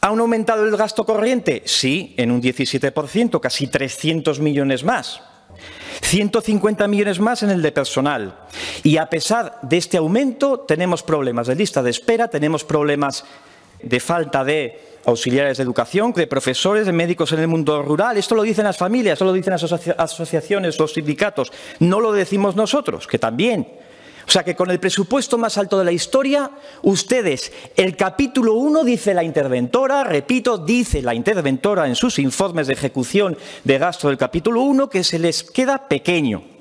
¿Han aumentado el gasto corriente? Sí, en un 17%, casi 300 millones más. 150 millones más en el de personal. Y a pesar de este aumento, tenemos problemas de lista de espera, tenemos problemas de falta de auxiliares de educación, de profesores, de médicos en el mundo rural. Esto lo dicen las familias, esto lo dicen las asociaciones, los sindicatos. No lo decimos nosotros, que también. O sea que con el presupuesto más alto de la historia, ustedes, el capítulo 1 dice la interventora, repito, dice la interventora en sus informes de ejecución de gasto del capítulo 1 que se les queda pequeño.